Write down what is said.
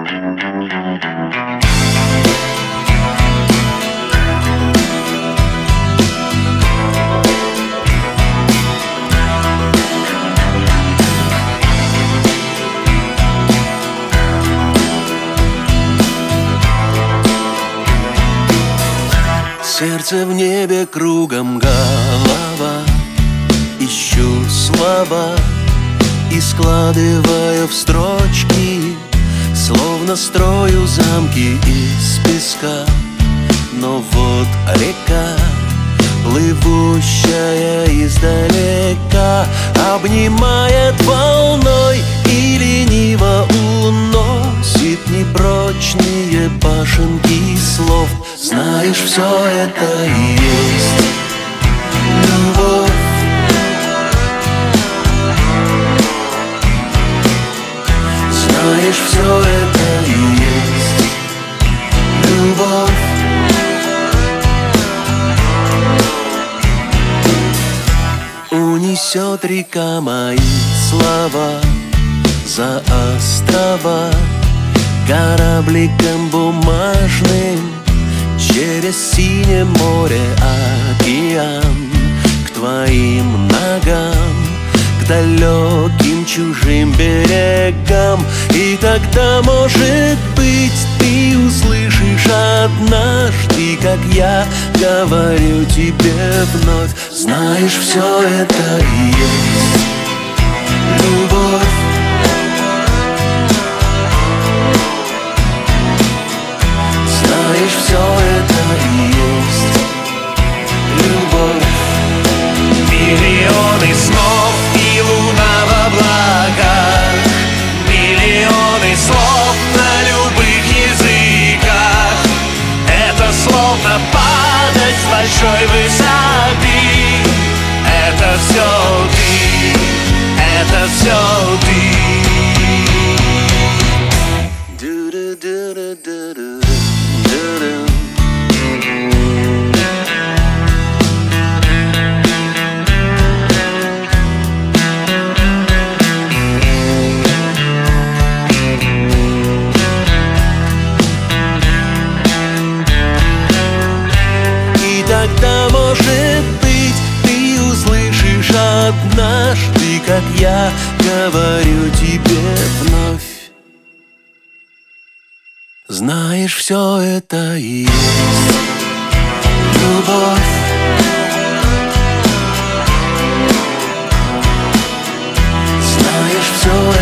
Сердце в небе, кругом голова. Ищу слова и складываю в строчки, словно строю замки из песка. Но вот река, плывущая издалека, обнимает волной и лениво уносит непрочные башенки слов. Знаешь, все это и есть любовь. Знаешь, все это и есть любовь. Унесет река мои слова за острова корабликом бумажным через синее море, океан, к твоим ногам, к далеким чужим берегам. И тогда, может быть, ты услышишь однажды, как я говорю тебе вновь. Знаешь, все это и есть любовь. Знаешь, все это и есть любовь. Миллионы снов и луна в облаках, миллионы слов на любых языках. Это словно падать с большой высоты. Это все ты, это все ты. Тогда, может быть, ты услышишь однажды, как я говорю тебе вновь. Знаешь, все это и есть любовь. Знаешь, все